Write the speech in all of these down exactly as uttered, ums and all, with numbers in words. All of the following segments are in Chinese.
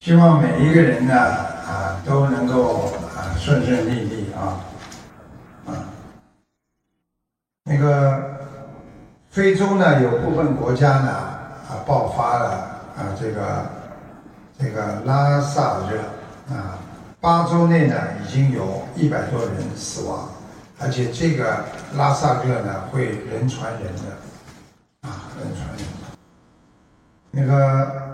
希望每一个人呢啊都能够啊顺顺利利啊啊。那个非洲呢有部分国家呢啊爆发了啊这个这个拉萨热啊，八周内呢已经有一百多人死亡，而且这个拉萨热呢会人传人的啊人传人。那个。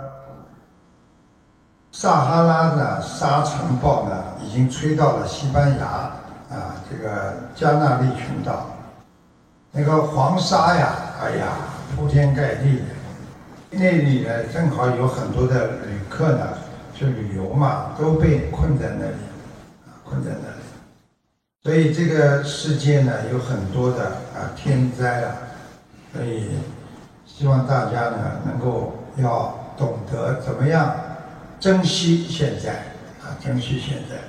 撒哈拉的沙尘暴呢，已经吹到了西班牙啊，这个加那利群岛。那个黄沙呀，哎呀，铺天盖地的。那里呢，正好有很多的旅客呢，去旅游嘛，都被困在那里，啊，困在那里。所以这个世界呢，有很多的啊天灾啊，所以希望大家呢，能够要懂得怎么样。珍惜现在啊，珍惜现在。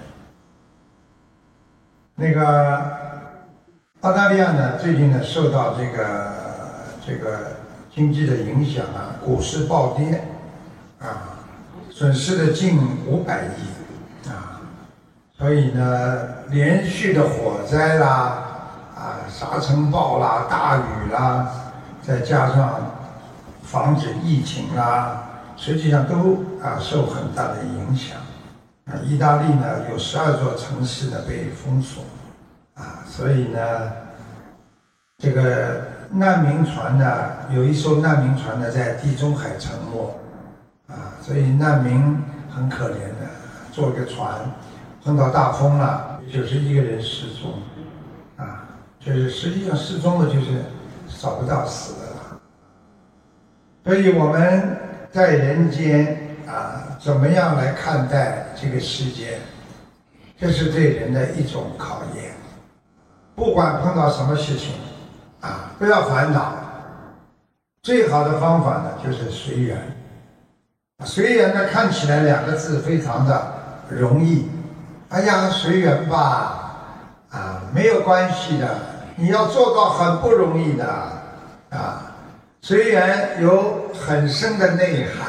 那个澳大利亚呢，最近呢受到这个这个经济的影响啊，股市暴跌啊，损失了近五百亿啊，所以呢，连续的火灾啦啊，沙尘暴啦，大雨啦，再加上防止疫情啦。实际上都啊受很大的影响，啊，意大利呢有十二座城市呢被封锁，啊，所以呢，这个难民船呢有一艘难民船呢在地中海沉没，啊，所以难民很可怜的，坐个船碰到大风了，九十一个人失踪，啊，就是实际上失踪的就是找不到死的了，所以我们。在人间啊，怎么样来看待这个世界？这是对人的一种考验。不管碰到什么事情，啊，不要烦恼。最好的方法呢，就是随缘。随缘呢，看起来两个字非常的容易。哎呀，随缘吧，啊，没有关系的。你要做到很不容易的，啊。随缘有很深的内涵。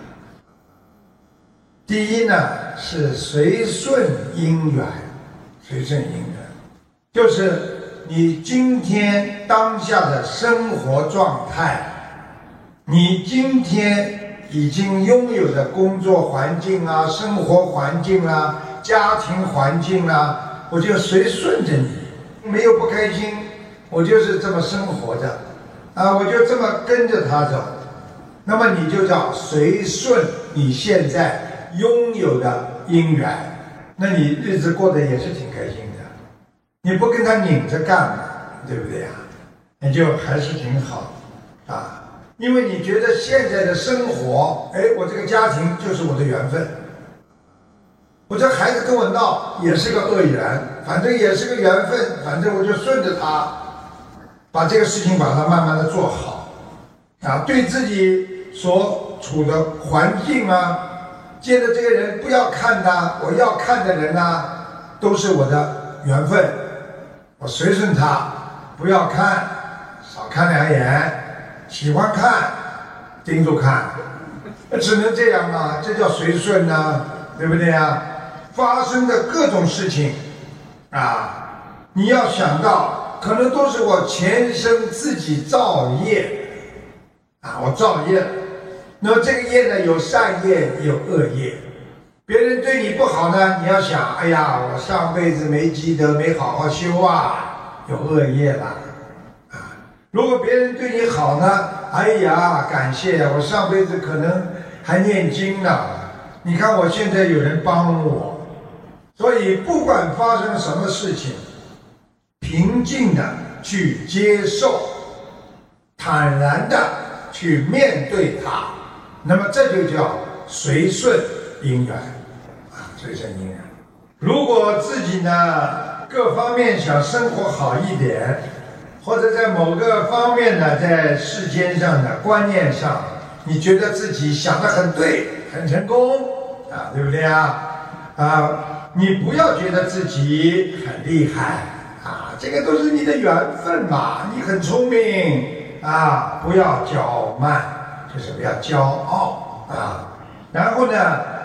第一呢是随顺因缘，随顺因缘，就是你今天当下的生活状态，你今天已经拥有的工作环境啊、生活环境啊、家庭环境啊，我就随顺着你，没有不开心，我就是这么生活着。啊，我就这么跟着他走，那么你就叫随顺你现在拥有的因缘，那你日子过得也是挺开心的。你不跟他拧着干嘛，对不对呀？你就还是挺好啊，因为你觉得现在的生活，哎，我这个家庭就是我的缘分，我这孩子跟我闹也是个恶缘，反正也是个缘分，反正我就顺着他。把这个事情把它慢慢的做好，啊，对自己所处的环境啊，接着这个人不要看他，我要看的人啊，都是我的缘分，我随顺他，不要看，少看两眼，喜欢看，盯住看，只能这样啊，这叫随顺啊，对不对啊？发生的各种事情，啊，你要想到。可能都是我前生自己造业，啊，我造业了。那么这个业呢，有善业，有恶业。别人对你不好呢，你要想，哎呀，我上辈子没积德，没好好修啊，有恶业了。啊，如果别人对你好呢，哎呀，感谢我上辈子可能还念经呢。你看我现在有人帮我，所以不管发生什么事情。平静的去接受，坦然的去面对它，那么这就叫随顺因缘啊，随顺因缘。如果自己呢各方面想生活好一点，或者在某个方面呢在世间上的观念上，你觉得自己想得很对，很成功啊，对不对啊？啊，你不要觉得自己很厉害。啊，这个都是你的缘分嘛，你很聪明啊，不要骄慢，就是不要骄傲啊。然后呢，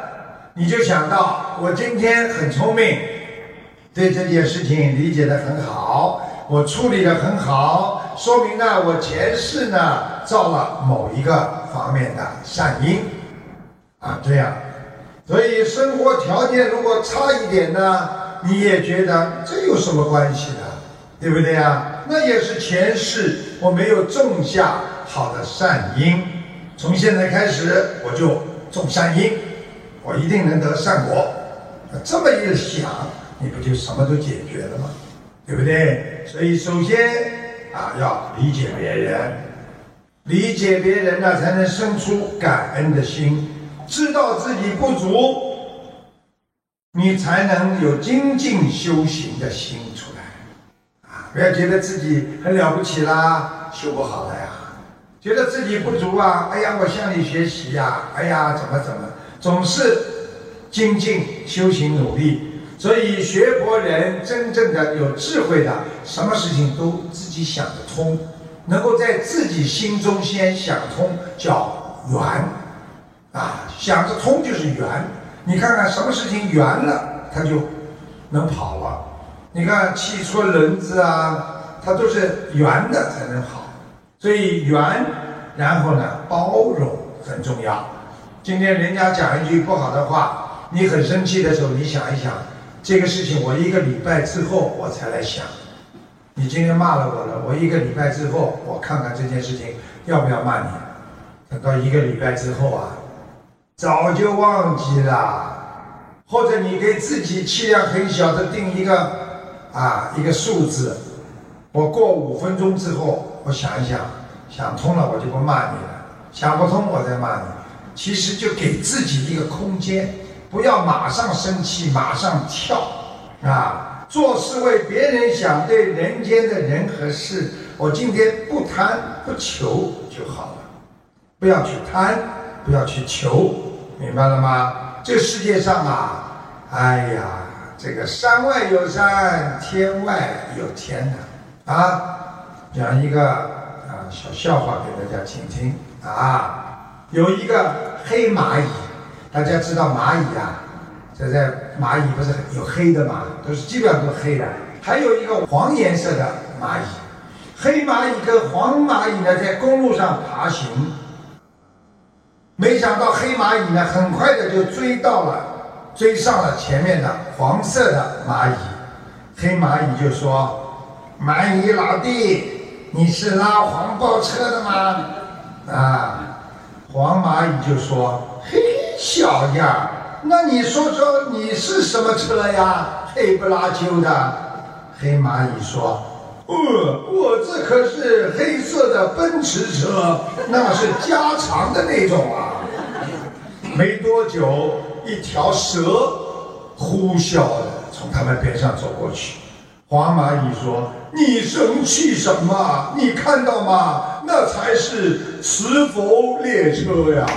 你就想到我今天很聪明，对这件事情理解得很好，我处理得很好，说明呢我前世呢造了某一个方面的善因啊，这样。所以生活条件如果差一点呢，你也觉得这有什么关系呢？对不对啊？那也是前世我没有种下好的善因，从现在开始我就种善因，我一定能得善果。这么一想，你不就什么都解决了吗？对不对？所以首先啊，要理解别人，理解别人呢，才能生出感恩的心，知道自己不足，你才能有精进修行的心出来啊！不要觉得自己很了不起啦，修不好了呀。觉得自己不足啊，哎呀，我向你学习呀，哎呀，怎么怎么，总是精进修行努力。所以学佛人真正的有智慧的，什么事情都自己想得通，能够在自己心中先想通，叫圆啊，想得通就是圆。你看看什么事情圆了，它就能跑了。你看汽车轮子啊，它都是圆的才能好。所以圆，然后呢，包容很重要。今天人家讲一句不好的话，你很生气的时候，你想一想，这个事情我一个礼拜之后我才来想。你今天骂了我了，我一个礼拜之后，我看看这件事情要不要骂你。等到一个礼拜之后啊，早就忘记了。或者你给自己气量很小的定一个啊一个数字，我过五分钟之后，我想一想，想通了我就不骂你了，想不通我再骂你。其实就给自己一个空间，不要马上生气，马上跳啊！做事为别人想，对人间的人和事，我今天不贪不求就好了，不要去贪，不要去求，明白了吗？这世界上啊，哎呀，这个山外有山，天外有天呐！啊，讲一个啊小笑话给大家听听啊。有一个黑蚂蚁，大家知道蚂蚁啊，这在蚂蚁不是有黑的嘛，都是基本上都黑的。还有一个黄颜色的蚂蚁，黑蚂蚁跟黄蚂蚁呢在公路上爬行，没想到黑蚂蚁呢很快的就追到了，追上了前面的黄色的蚂蚁。黑蚂蚁就说：“蚂蚁老弟，你是拉黄包车的吗？”啊。黄蚂蚁就说：“嘿，小样，那你说说你是什么车呀？黑不拉秋的。”黑蚂蚁说：“呃，我这可是黑色的奔驰车，那是加长的那种啊。”没多久，一条蛇呼啸的从他们边上走过去。黄蚂蚁说：“你生气什么？你看到吗？那才是磁浮列车呀！”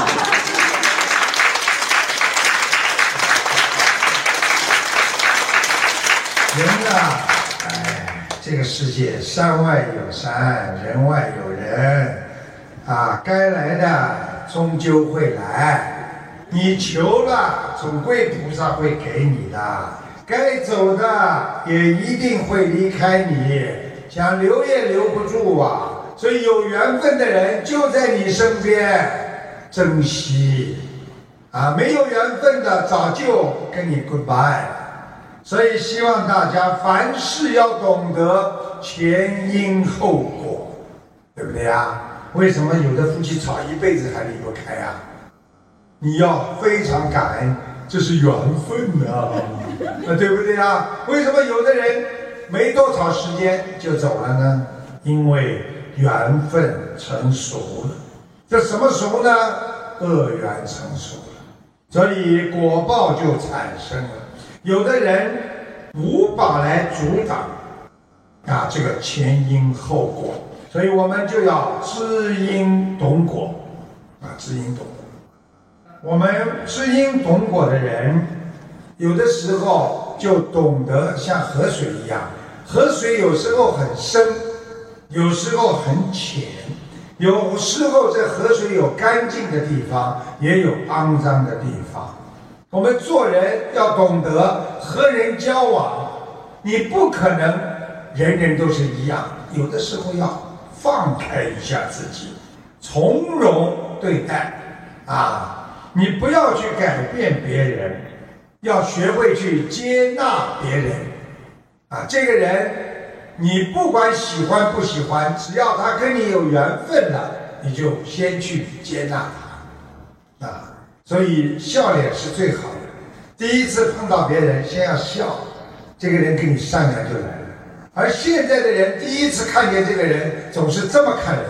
人啊，哎，这个世界山外有山，人外有人，啊，该来的终究会来，你求了，总归菩萨会给你的。该走的也一定会离开你，想留也留不住啊！所以有缘分的人就在你身边，珍惜啊！没有缘分的早就跟你 goodbye。所以希望大家凡事要懂得前因后果，对不对啊？为什么有的夫妻吵一辈子还离不开啊？你要非常感恩，这是缘分啊！啊，对不对啊？为什么有的人没多少时间就走了呢？因为缘分成熟了。这什么熟呢？恶缘成熟了，所以果报就产生了。有的人无法来阻挡啊这个前因后果，所以我们就要知因懂果啊，知因懂果。我们知因懂果的人，有的时候就懂得像河水一样，河水有时候很深，有时候很浅，有时候这河水有干净的地方，也有肮脏的地方。 我们做人要懂得和人交往，你不可能人人都是一样，有的时候要放开一下自己，从容对待啊！你不要去改变别人，要学会去接纳别人啊！这个人你不管喜欢不喜欢，只要他跟你有缘分了，你就先去接纳他啊！所以笑脸是最好的。第一次碰到别人，先要笑，这个人跟你善良就来了。而现在的人第一次看见这个人，总是这么看人，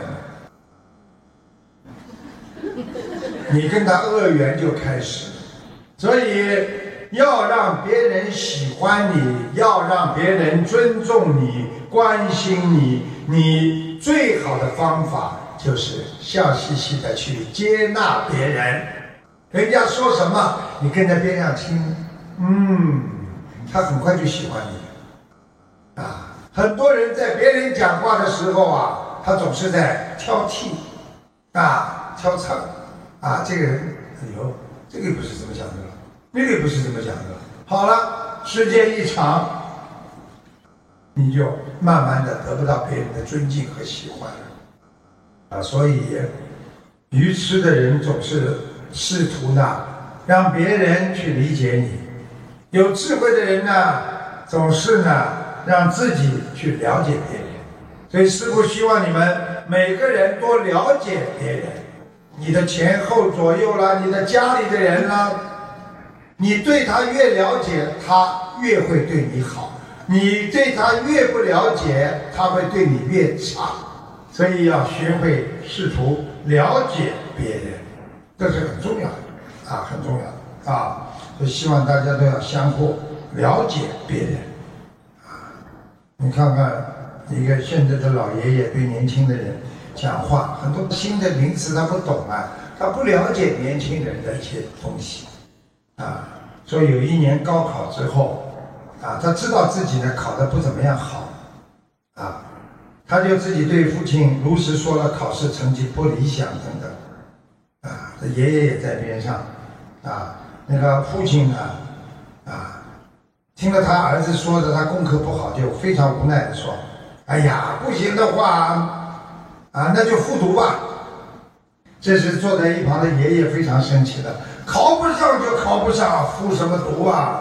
你跟他恶缘就开始了。所以要让别人喜欢你，要让别人尊重你、关心你，你最好的方法就是笑嘻嘻的去接纳别人。人家说什么，你跟在边上听，嗯，他很快就喜欢你啊。很多人在别人讲话的时候啊，他总是在挑剔啊、挑刺啊，这个人，哎呦，这个不是这么讲的，那个不是这么讲的。好了，时间一长，你就慢慢的得不到别人的尊敬和喜欢了啊。所以，愚痴的人总是试图呢让别人去理解你，有智慧的人呢总是呢让自己去了解别人。所以师父希望你们每个人多了解别人，你的前后左右啦，你的家里的人啦，你对他越了解，他越会对你好；你对他越不了解，他会对你越差。所以要学会试图了解别人，这是很重要的啊，很重要的啊。所以希望大家都要相互了解别人啊。你看看一个现在的老爷爷对年轻的人讲话，很多新的名词他不懂啊，他不了解年轻人的一些东西啊。所以有一年高考之后啊，他知道自己呢考得不怎么样好啊，他就自己对父亲如实说了考试成绩不理想等等啊。这爷爷也在边上啊，那个父亲呢啊，听了他儿子说的他功课不好，就非常无奈的说：“哎呀，不行的话啊，那就复读吧。”这时坐在一旁的爷爷非常生气的：“考不上就考不上，复什么读啊？”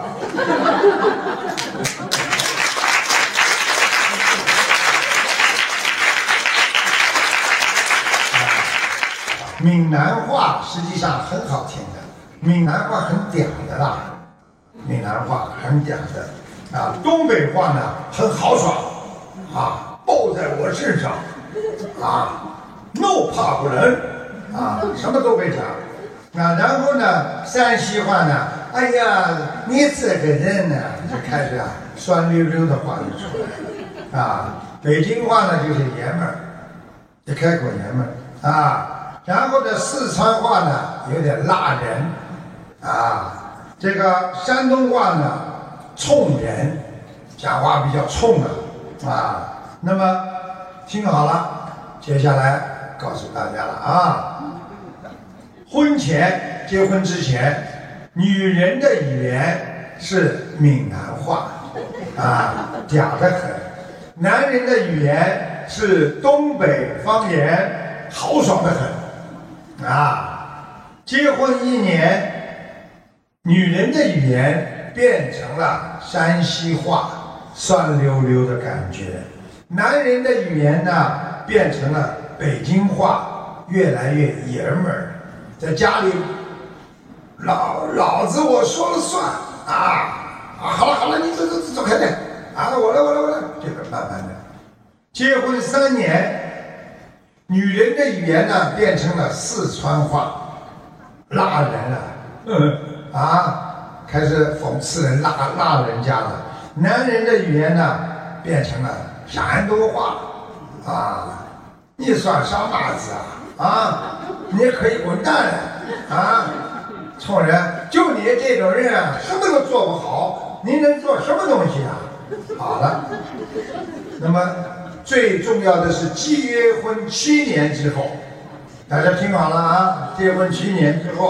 闽南话实际上很好听的，闽南话很嗲的啦，闽南话很嗲的啊。东北话呢很豪爽啊，抱在我身上啊，no 怕不人啊，什么都会讲啊。然后呢，山西话呢，哎呀，你这个人呢，就开始啊酸溜溜的话就出来啊。北京话呢就是爷们儿，就开口爷们儿啊。然后呢，四川话呢有点辣人啊，这个山东话呢冲人，讲话比较冲啊啊。那么听好了，接下来告诉大家了啊，婚前结婚之前，女人的语言是闽南话啊，嗲得很；男人的语言是东北方言，豪爽得很。啊，结婚一年，女人的语言变成了山西话，酸溜溜的感觉；男人的语言呢，变成了北京话，越来越爷们儿。在家里，老老子我说了算啊！啊，好了好了，你走走走开点啊！我来我来我来，这个慢慢的。结婚三年。女人的语言呢，变成了四川话，辣人了，嗯啊，开始讽刺人、辣辣人家了。男人的语言呢，变成了山东话，啊，你算啥马子啊？啊，你可以滚蛋了，啊，冲人，就你这种人啊，什么都做不好，你能做什么东西啊？好了，那么。最重要的是结婚七年之后，大家听好了啊！结婚七年之后，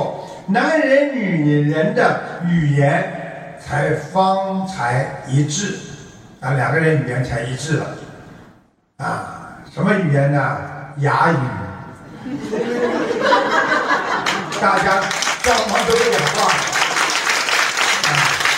男人女人的语言才方才一致啊，两个人语言才一致了啊。什么语言呢？哑语。大家双方都不讲话啊。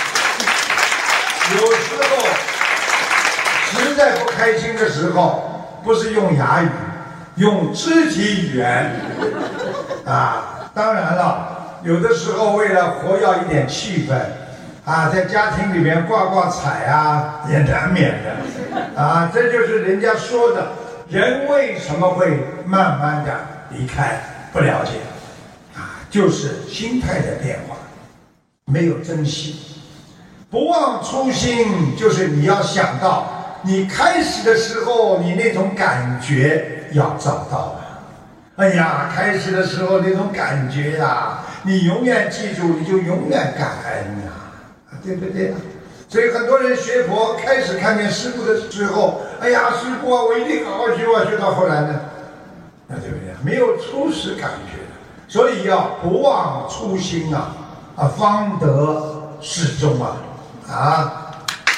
有时候实在不开心的时候，不是用哑语，用肢体语言啊。当然了，有的时候为了活跃一点气氛啊，在家庭里面挂挂彩啊，也难免的啊。这就是人家说的，人为什么会慢慢的离开？不了解啊，就是心态的变化，没有珍惜。不忘初心，就是你要想到，你开始的时候，你那种感觉要找到了。哎呀，开始的时候那种感觉呀、啊，你永远记住，你就永远感恩呐、啊，对不对啊？所以很多人学佛，开始看见师父的时候，哎呀，师父啊，我一定好好学啊，学到后来呢，那对不对？没有初始感觉的，所以要不忘初心啊，啊，方得始终啊。啊，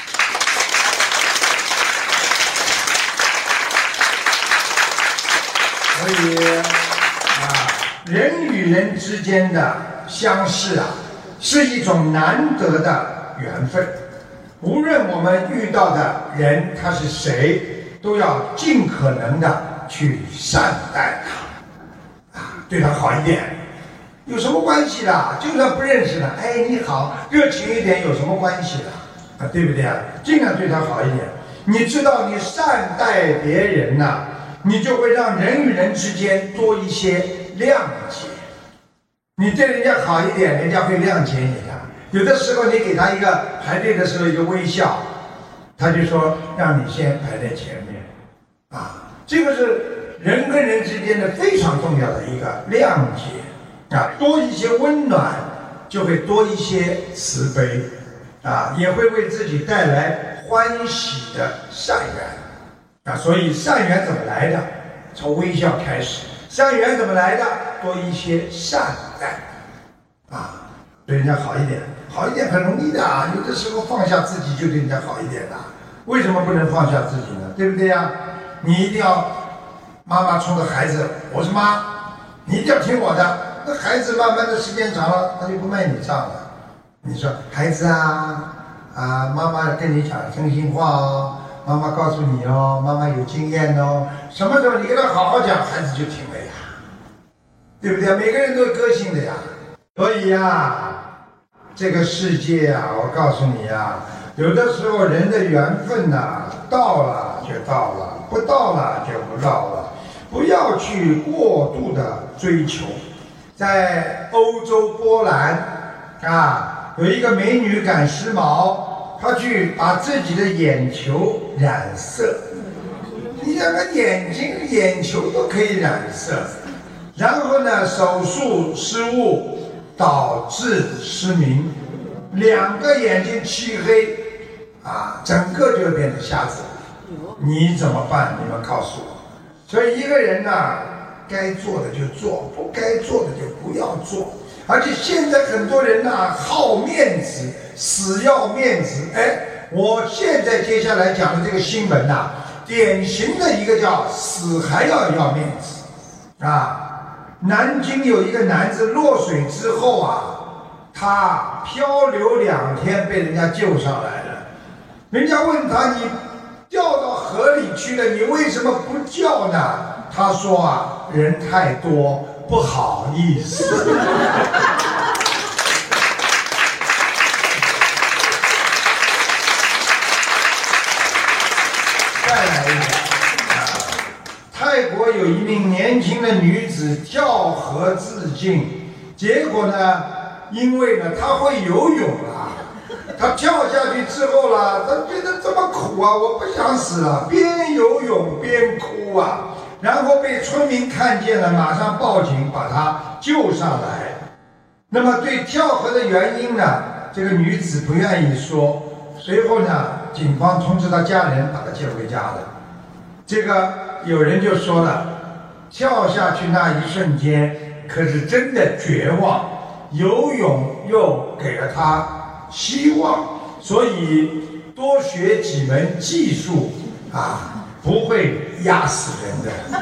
所以啊，人与人之间的相识啊，是一种难得的缘分。无论我们遇到的人他是谁，都要尽可能的去善待他，啊，对他好一点。有什么关系啦？就算不认识了，哎，你好，热情一点有什么关系啦？啊，对不对啊？尽量对他好一点。你知道，你善待别人呐、啊，你就会让人与人之间多一些谅解。你对人家好一点，人家会谅解你的。有的时候你给他一个排队的时候一个微笑，他就说让你先排在前面，啊，这个是人跟人之间的非常重要的一个谅解。啊，多一些温暖，就会多一些慈悲，啊，也会为自己带来欢喜的善缘，啊，所以善缘怎么来的？从微笑开始。善缘怎么来的？多一些善待，啊，对人家好一点，好一点很容易的啊，有的时候放下自己就对人家好一点的。为什么不能放下自己呢？对不对呀？你一定要，妈妈冲着孩子，我是妈，你一定要听我的。那孩子慢慢的时间长了，他就不卖你账了。你说孩子啊啊，妈妈跟你讲真心话哦，妈妈告诉你哦，妈妈有经验哦，什么时候你跟他好好讲，孩子就听了呀，对不对？每个人都有个性的呀。所以呀，这个世界啊，我告诉你啊，有的时候人的缘分呐、啊，到了就到了，不到了就不到了，不要去过度的追求。在欧洲波兰啊，有一个美女赶时髦，她去把自己的眼球染色。你想看眼睛、眼球都可以染色，然后呢，手术失误导致失明，两个眼睛漆黑，啊，整个就变成瞎子。你怎么办？你们告诉我。所以一个人呢、啊。该做的就做，不该做的就不要做。而且现在很多人呐、啊，好面子，死要面子。哎，我现在接下来讲的这个新闻呐、啊，典型的一个叫死还要要面子啊。南京有一个男子落水之后啊，他漂流两天被人家救上来了。人家问他，你掉到河里去了，你为什么不叫呢？他说啊，人太多，不好意思。再来一个啊，泰国有一名年轻的女子跳河自尽，结果呢，因为呢她会游泳啊，她跳下去之后啦，她觉得这么苦啊，我不想死了，边游泳边哭啊。然后被村民看见了，马上报警把他救上来。那么对跳河的原因呢，这个女子不愿意说。随后呢，警方通知他家人把他接回家了。这个有人就说了，跳下去那一瞬间可是真的绝望， 游泳又给了他希望，所以多学几门技术啊，不会压死人的。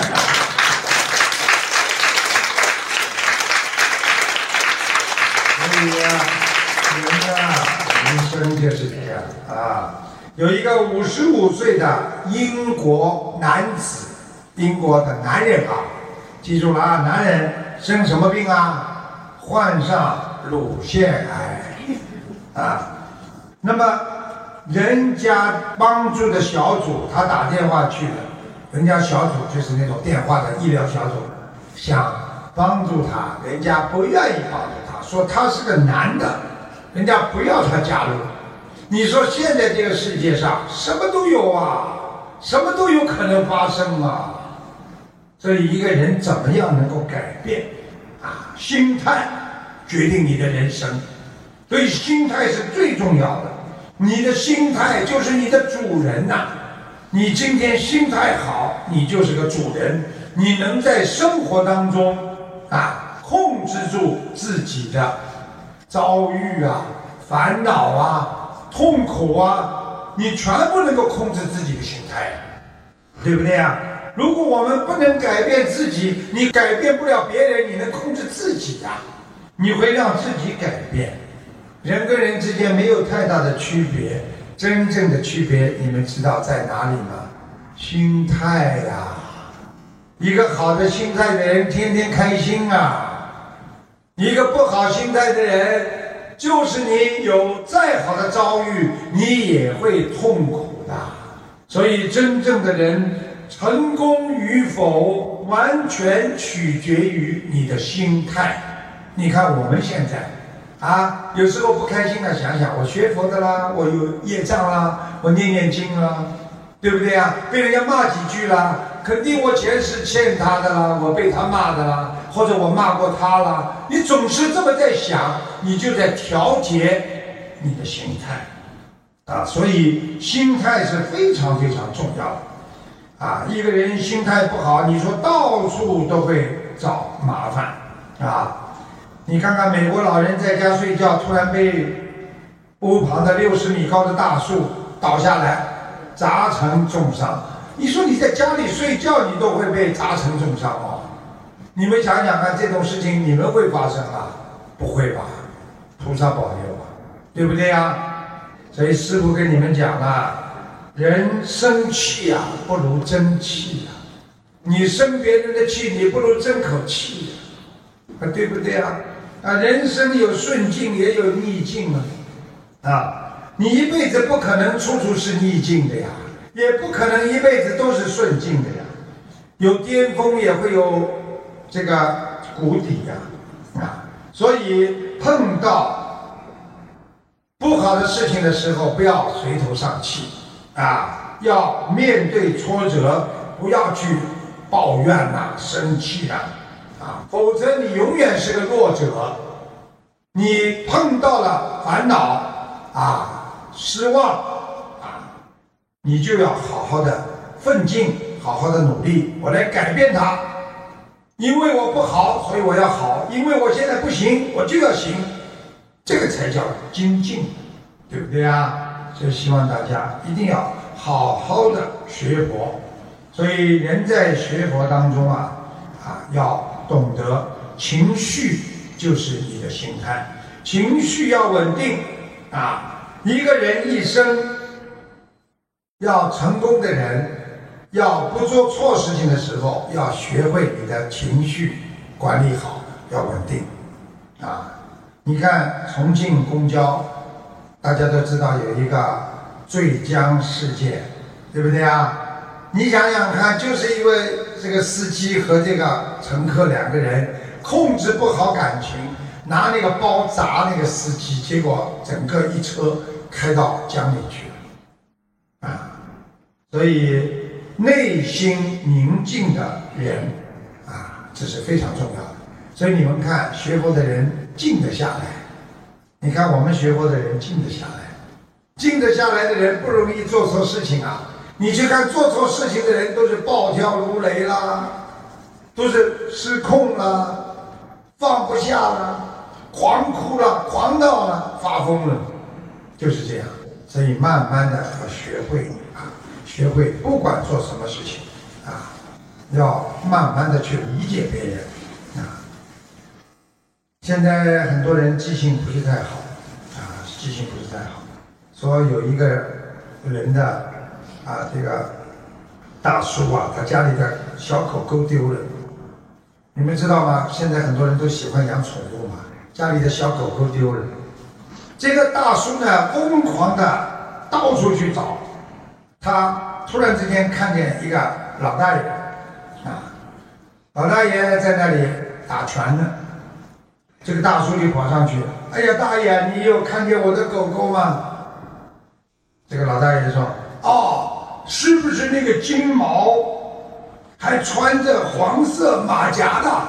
所以啊，人啊，人生就是这样啊。有一个五十五岁的英国男子，英国的男人啊，记住了啊，男人生什么病啊？患上乳腺癌啊。那么人家帮助的小组，他打电话去了，人家小组就是那种电话的医疗小组，想帮助他，人家不愿意帮助他，说他是个男的，人家不要他加入。你说现在这个世界上什么都有啊，什么都有可能发生啊。所以一个人怎么样能够改变啊？心态决定你的人生，所以心态是最重要的。你的心态就是你的主人呐、啊。你今天心态好，你就是个主人，你能在生活当中啊控制住自己的遭遇啊、烦恼啊、痛苦啊，你全部能够控制自己的心态，对不对啊？如果我们不能改变自己，你改变不了别人，你能控制自己呀、啊？你会让自己改变。人跟人之间没有太大的区别，真正的区别你们知道在哪里吗？心态呀、啊！一个好的心态的人天天开心啊，一个不好心态的人，就是你有再好的遭遇，你也会痛苦的。所以真正的人成功与否，完全取决于你的心态。你看我们现在啊，有时候不开心了，想想我学佛的啦，我有业障啦，我念念经啦，对不对啊？被人家骂几句啦，肯定我前世欠他的啦，我被他骂的啦，或者我骂过他啦。你总是这么在想，你就在调节你的心态啊。所以心态是非常非常重要的啊。一个人心态不好，你说到处都会找麻烦啊。你看看美国老人在家睡觉，突然被屋旁的六十米高的大树倒下来，砸成重伤。你说你在家里睡觉，你都会被砸成重伤哦。你们想想看，这种事情你们会发生吗？不会吧，菩萨保佑啊，对不对呀？所以师父跟你们讲啊，人生气啊，不如争气啊。你生别人的气，你不如争口气啊，对不对啊？啊，人生有顺境也有逆境啊，啊，你一辈子不可能处处是逆境的呀，也不可能一辈子都是顺境的呀，有巅峰也会有这个谷底呀，啊，所以碰到不好的事情的时候，不要垂头丧气啊，要面对挫折，不要去抱怨呐、生气呐。啊，否则你永远是个弱者。你碰到了烦恼啊、失望啊，你就要好好的奋进，好好的努力，我来改变它。因为我不好，所以我要好；因为我现在不行，我就要行。这个才叫精进，对不对啊？所以希望大家一定要好好的学佛。所以人在学佛当中啊，啊要懂得情绪就是你的心态，情绪要稳定啊！一个人一生要成功的人，要不做错事情的时候，要学会你的情绪管理好，要稳定啊！你看重庆公交，大家都知道有一个坠江事件，对不对啊？你想想看，就是因为这个司机和这个乘客两个人控制不好感情，拿那个包砸那个司机，结果整个一车开到江里去了啊！所以内心宁静的人啊，这是非常重要的。所以你们看学佛的人静得下来，你看我们学佛的人静得下来，静得下来的人不容易做错事情啊。你去看做错事情的人都是暴跳如雷啦，都是失控啦，放不下啦， 狂哭了，狂闹了，发疯了，就是这样。所以慢慢的要学会啊，学会不管做什么事情啊，要慢慢的去理解别人啊。现在很多人记性不是太好啊，记性不是太好。说有一个人的啊，这个大叔啊，他家里的小狗狗丢了。你们知道吗？现在很多人都喜欢养宠物嘛，家里的小狗狗丢了。这个大叔呢，疯狂的到处去找。他突然之间看见一个老大爷，啊，老大爷在那里打拳呢。这个大叔就跑上去，哎呀，大爷，你有看见我的狗狗吗？这个老大爷说，哦，是不是那个金毛，还穿着黄色马甲的？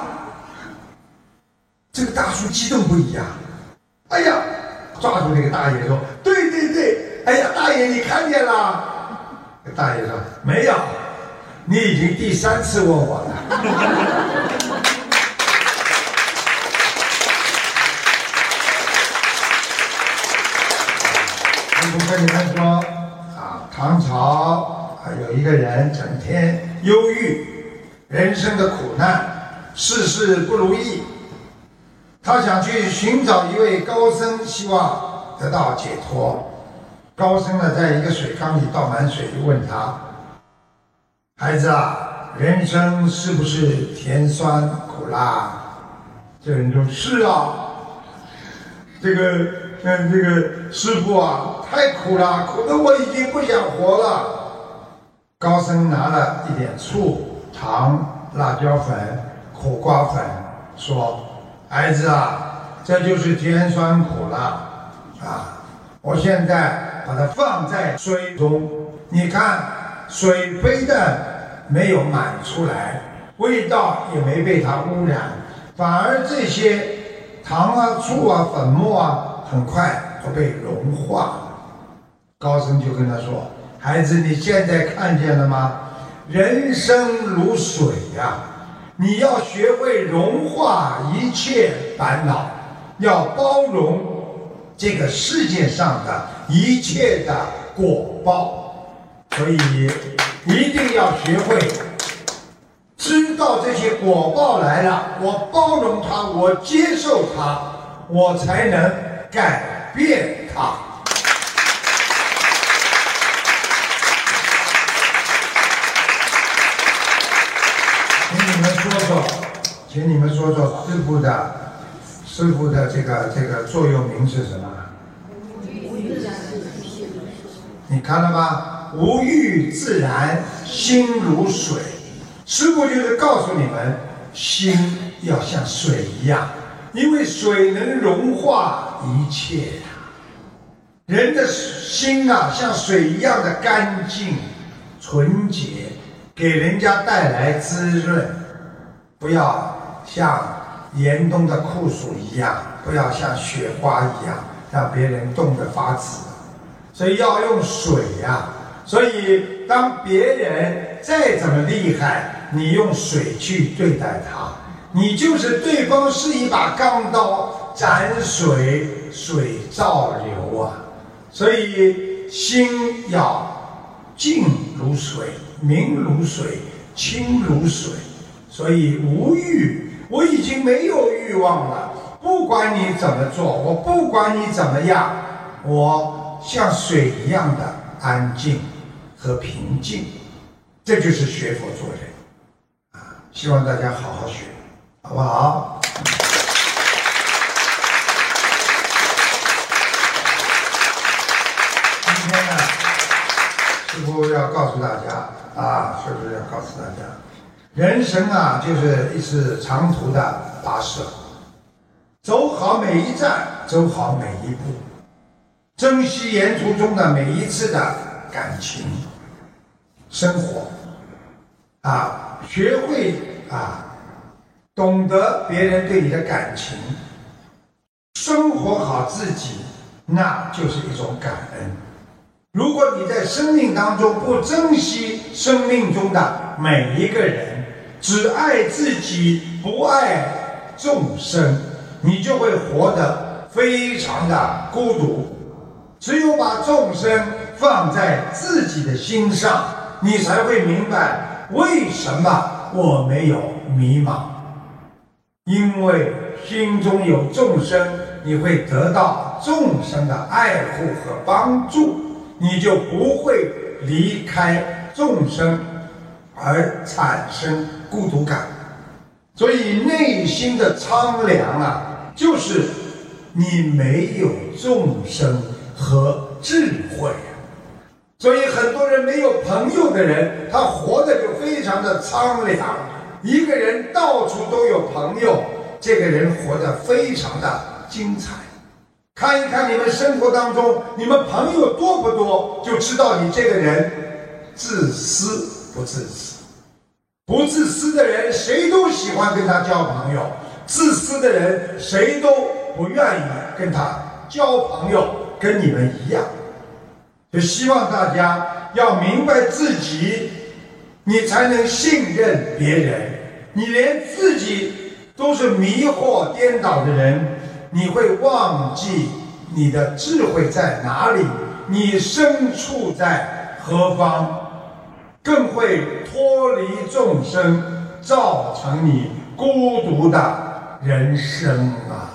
这个大叔激动不已啊！哎呀，抓住那个大爷说，对对对，哎呀，大爷你看见了？大爷说，没有，你已经第三次问我了。我跟你们说啊，唐朝啊有一个人整天忧郁，人生的苦难，事事不如意，他想去寻找一位高僧，希望得到解脱。高僧呢，在一个水缸里倒满水，就问他：孩子啊，人生是不是甜酸苦辣？这人说：是啊。这个嗯，这个师傅啊，太苦了，苦得我已经不想活了。高僧拿了一点醋、糖、辣椒粉、苦瓜粉，说：孩子啊，这就是甜酸苦辣啊！我现在把它放在水中，你看，水非但没有满出来，味道也没被它污染，反而这些糖啊、醋啊、粉末啊，很快都被融化了。高僧就跟他说：孩子，你现在看见了吗？人生如水呀、啊，你要学会融化一切烦恼，要包容这个世界上的一切的果报，所以一定要学会知道这些果报来了，我包容它，我接受它，我才能改变它。请你们说说，请你们说说师父的师父的这个这个座右铭是什么？你看了吗？无欲自然，心如水。师父就是告诉你们，心要像水一样，因为水能融化一切。人的心啊，像水一样的干净、纯洁，给人家带来滋润。不要像严冬的酷暑一样，不要像雪花一样，让别人冻得发紫。所以要用水呀、啊。所以当别人再怎么厉害，你用水去对待他，你就是对方是一把钢刀，斩水，水照流啊。所以心要静如水，明如水，清如水。所以无欲，我已经没有欲望了。不管你怎么做，我不管你怎么样，我像水一样的安静和平静。这就是学佛做人啊！希望大家好好学，好不好？今天呢，师父要告诉大家啊，师父要告诉大家，人生啊，就是一次长途的跋涉，走好每一站，走好每一步，珍惜沿途中的每一次的感情、生活，啊，学会啊，懂得别人对你的感情，生活好自己，那就是一种感恩。如果你在生命当中不珍惜生命中的每一个人，只爱自己不爱众生， 你就会活得非常的孤独。只有把众生放在自己的心上，你才会明白为什么我没有迷茫。因为心中有众生，你会得到众生的爱护和帮助，你就不会离开众生而产生孤独感。所以内心的苍凉啊，就是你没有众生和智慧。所以很多人没有朋友的人，他活得就非常的苍凉。一个人到处都有朋友，这个人活得非常的精彩。看一看你们生活当中，你们朋友多不多，就知道你这个人自私不自私。不自私的人，谁都喜欢跟他交朋友；自私的人，谁都不愿意跟他交朋友，跟你们一样。就希望大家要明白自己，你才能信任别人。你连自己都是迷惑颠倒的人，你会忘记你的智慧在哪里，你身处在何方，更会脱离众生，造成你孤独的人生啊！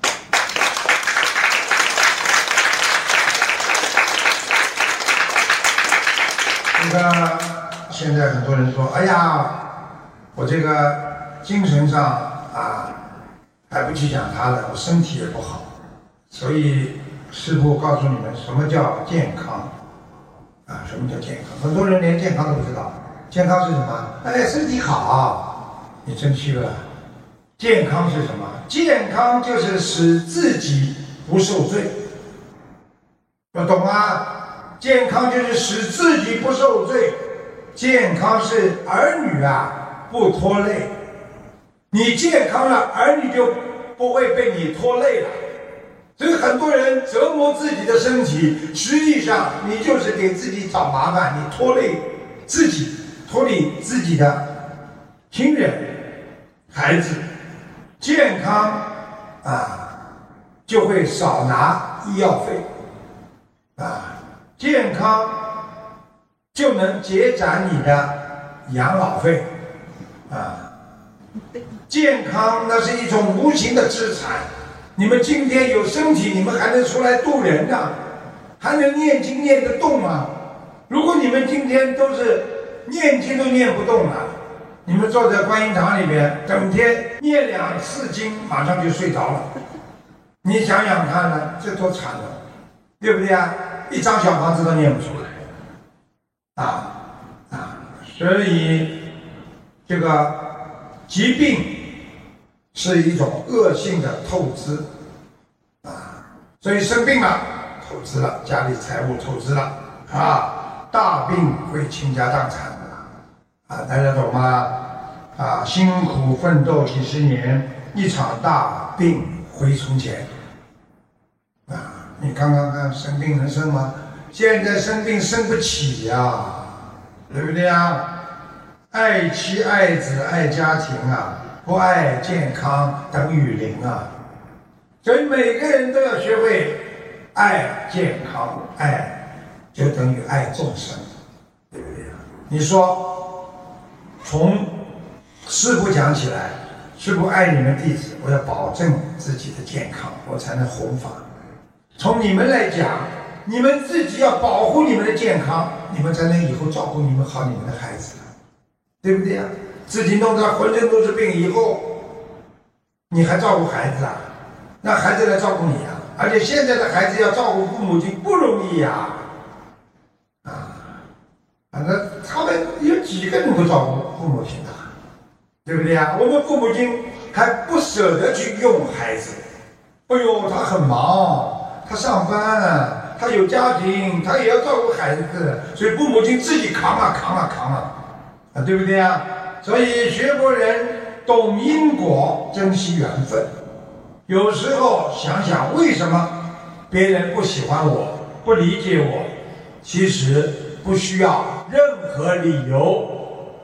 这个现在很多人说，哎呀，我这个精神上啊还不去讲他的，我身体也不好。所以师父告诉你们什么叫健康啊？什么叫健康？很多人连健康都不知道。健康是什么？哎，身体好，你真虚了。健康是什么？健康就是使自己不受罪，要懂吗？健康就是使自己不受罪，健康是儿女啊不拖累。你健康了，儿女就不会被你拖累了。所以很多人折磨自己的身体，实际上你就是给自己找麻烦，你拖累自己，拖累自己的亲人、孩子。健康啊，就会少拿医药费啊。健康就能节攒你的养老费啊！健康那是一种无形的资产。你们今天有身体，你们还能出来度人呢，还能念经念得动吗？如果你们今天都是念经都念不动了，你们坐在观音堂里面，整天念两次经，马上就睡着了。你想想看呢，这多惨了，对不对啊？一张小房子都念不出来，啊啊！所以这个疾病是一种恶性的透支，啊，所以生病了，透支了，家里财务透支了，啊，大病会倾家荡产的，啊，大家懂吗？啊，辛苦奋斗几十年，一场大病回从前，啊。你刚刚看生病能生吗？现在生病生不起呀、啊，对不对啊？爱妻爱子爱家庭啊，不爱健康等于零啊。所以每个人都要学会爱健康，爱就等于爱众生，对不对啊？你说从师父讲起来，师父爱你们弟子，我要保证自己的健康，我才能弘法。从你们来讲，你们自己要保护你们的健康，你们才能以后照顾你们好你们的孩子，对不对呀？自己弄得浑身都是病以后，你还照顾孩子啊？那孩子来照顾你啊？而且现在的孩子要照顾父母亲不容易呀，啊，啊，那他们有几个能够照顾父母亲的，对不对呀？我们父母亲还不舍得去用孩子，哎呦，他很忙。他上班啊，他有家庭，他也要照顾孩子，所以父母亲自己扛啊扛啊扛啊，啊，对不对啊？所以学佛人懂因果，珍惜缘分。有时候想想为什么别人不喜欢我，不理解我，其实不需要任何理由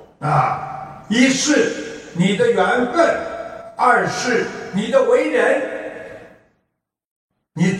啊。一是你的缘分，二是你的为人。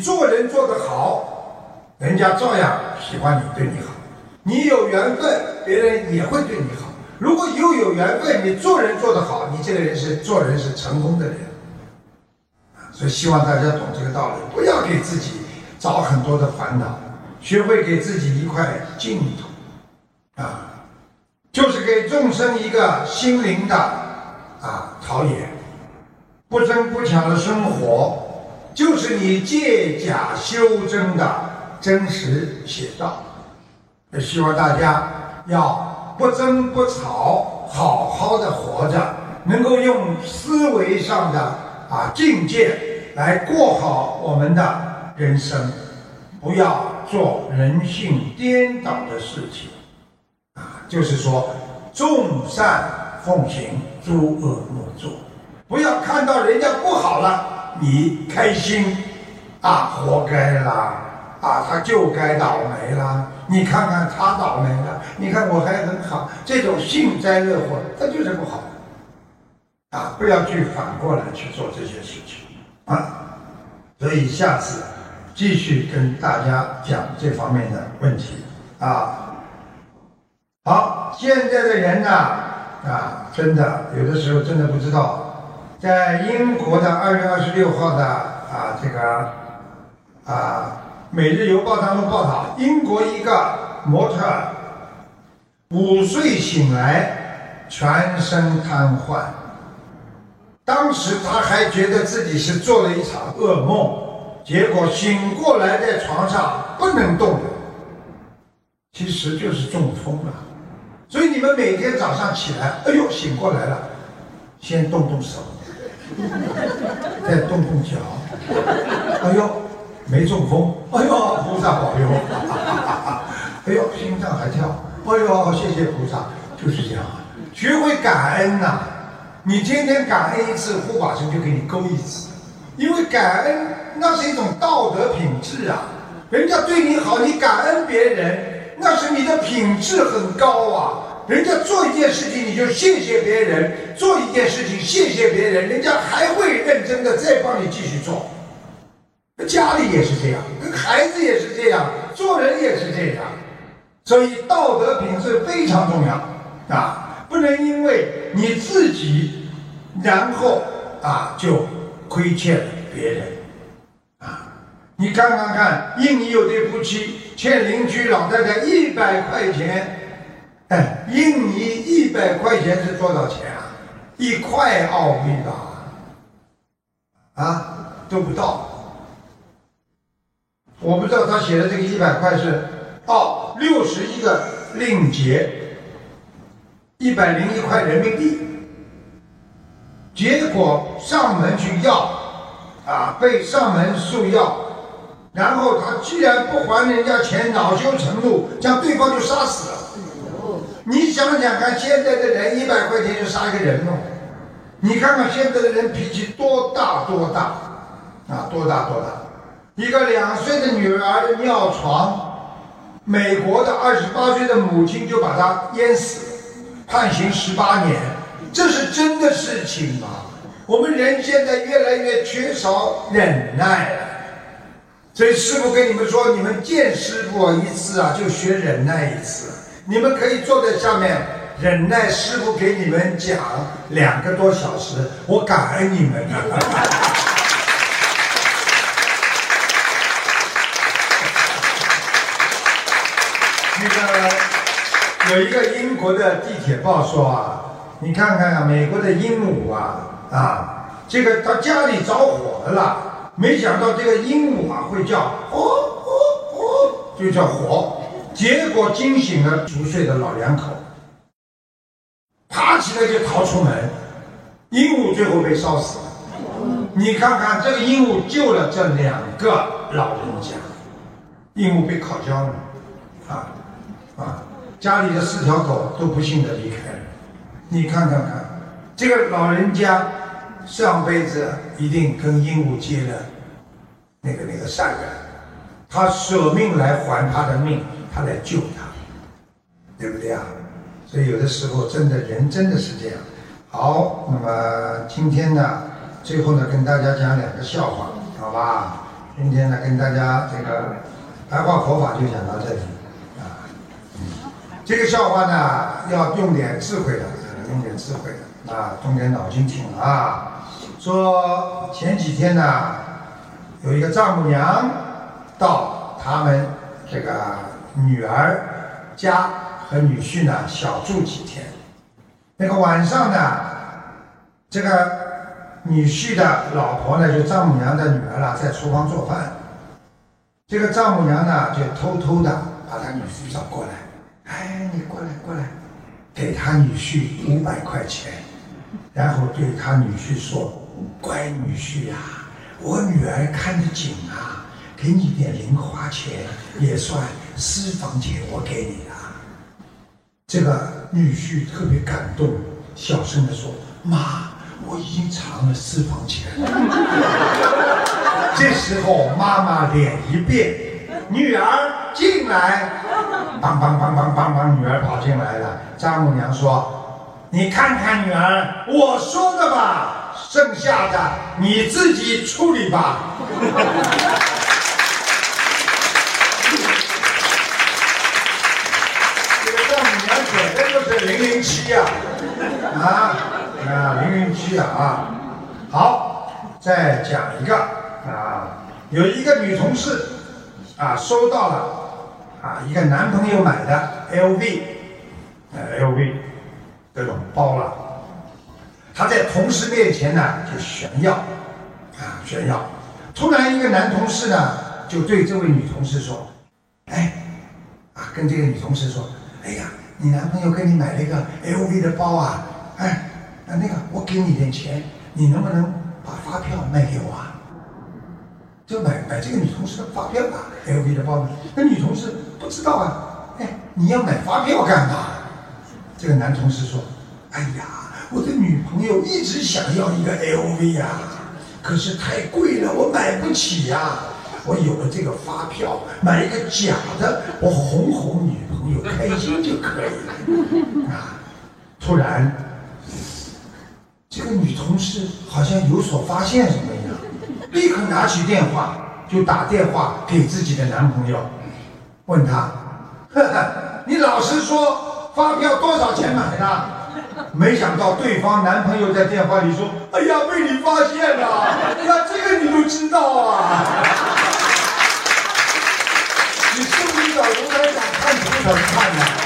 做人做得好，人家照样喜欢你，对你好。你有缘分，别人也会对你好。如果又有缘分，你做人做得好，你这个人是做人是成功的人。所以希望大家懂这个道理，不要给自己找很多的烦恼，学会给自己一块净土啊，就是给众生一个心灵的啊陶冶。不争不抢的生活，就是你借假修真的真实写照。也希望大家要不争不吵，好好的活着，能够用思维上的啊境界来过好我们的人生，不要做人性颠倒的事情啊，就是说众善奉行，诸恶莫作。不要看到人家不好了，你开心啊，活该啦，啊，他就该倒霉啦。你看看他倒霉了，你看我还很好，这种幸灾乐祸，它就是不好的啊！不要去反过来去做这些事情啊！所以下次继续跟大家讲这方面的问题啊。好，现在的人呢啊，真的有的时候真的不知道。在英国的二月二十六号的啊这个啊《每日邮报》当中报道，英国一个模特五岁醒来全身瘫痪，当时他还觉得自己是做了一场噩梦，结果醒过来在床上不能动了，其实就是中风了。所以你们每天早上起来，哎呦醒过来了，先动动手，再动动脚，哎呦没中风，哎呦菩萨保佑，哎呦心脏还跳，哎呦谢谢菩萨，就是这样，学会感恩呐、啊！你天天感恩一次，护法神就给你勾一次，因为感恩那是一种道德品质啊，人家对你好，你感恩别人，那是你的品质很高啊。人家做一件事情你就谢谢别人，做一件事情谢谢别人，人家还会认真的再帮你继续做。家里也是这样，跟孩子也是这样，做人也是这样。所以道德品质非常重要啊，不能因为你自己然后啊就亏欠了别人啊。你看看看，印尼有对夫妻欠邻居老太太一百块钱。哎，印尼一百块钱是多少钱啊？一块澳币吧，啊，都不到。我不知道他写的这个一百块是哦，六十一个令节，一百零一块人民币。结果上门去要，啊，被上门诉要，然后他居然不还人家钱，恼羞成怒，将对方就杀死了。你想想看，现在的人一百块钱就杀一个人了。你看看现在的人脾气多大多大啊，多大多大！一个两岁的女儿尿床，美国的二十八岁的母亲就把她淹死，判刑十八年，这是真的事情吗？我们人现在越来越缺少忍耐了，所以师父跟你们说，你们见师父一次啊，就学忍耐一次。你们可以坐在下面忍耐师父给你们讲两个多小时，我感恩你们啊！那个有一个英国的地铁报说啊，你看看啊，美国的鹦鹉啊啊，这个他家里着火了啦，没想到这个鹦鹉啊会叫哦哦哦，就叫火。结果惊醒了熟睡的老两口，爬起来就逃出门，鹦鹉最后被烧死了。你看看这个鹦鹉救了这两个老人家，鹦鹉被烤焦了，啊啊，家里的四条狗都不幸的离开了。你看看看，这个老人家上辈子一定跟鹦鹉结了那个那个善缘，他舍命来还他的命。他来救他，对不对啊？所以有的时候真的人真的是这样。好，那么今天呢，最后呢跟大家讲两个笑话，好吧？ 今天呢，跟大家这个白话佛法就讲到这里啊。这个笑话呢，要用点智慧的，用点智慧的啊，动点脑筋听啊。说前几天呢，有一个丈母娘到他们这个女儿家和女婿呢小住几天。那个晚上呢，这个女婿的老婆呢，就丈母娘的女儿啦，在厨房做饭。这个丈母娘呢，就偷偷的把他女婿找过来，哎，你过来过来，给他女婿五百块钱，然后对他女婿说：“乖女婿呀、啊，我女儿看得紧啊，给你点零花钱，也算私房钱，我给你啊。”这个女婿特别感动，小声地说：“妈，我已经藏了私房钱了。”这时候妈妈脸一变，女儿进来，梆梆梆梆梆梆，女儿跑进来了。丈母娘说：“你看看女儿，我说的吧，剩下的你自己处理吧。”这个丈母娘简直就是零零七呀，啊啊零零七啊！好，再讲一个啊，有一个女同事啊，收到了啊一个男朋友买的 L V， 呃 L V 这种包了，她在同事面前呢就炫耀啊炫耀。突然一个男同事呢就对这位女同事说：“哎啊，跟这个女同事说，哎呀，你男朋友给你买了一个 L V 的包啊，哎，那那个我给你点钱，你能不能把发票卖给我啊？”就买买这个女同事的发票吧 ，L V 的包。那女同事不知道啊，哎，你要买发票干嘛？这个男同事说：“哎呀，我的女朋友一直想要一个 L V 啊，可是太贵了，我买不起呀、啊。我有了这个发票，买一个假的，我哄哄女朋友开心就可以了。”啊，突然，这个女同事好像有所发现什么一样。立刻拿起电话就打电话给自己的男朋友，问他：“呵呵，你老实说，发票多少钱买的？”没想到对方男朋友在电话里说：“哎呀，被你发现了！哎呀，这个你都知道啊！你是不是找卢台长看图腾看的？”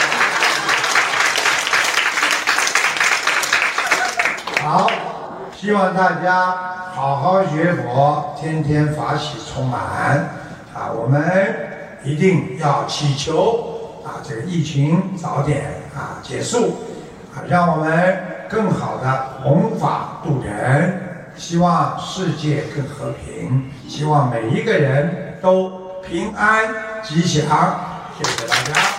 好，希望大家好好学佛，天天法喜充满啊！我们一定要祈求啊，这个疫情早点啊结束啊，让我们更好的弘法度人，希望世界更和平，希望每一个人都平安吉祥。谢谢大家。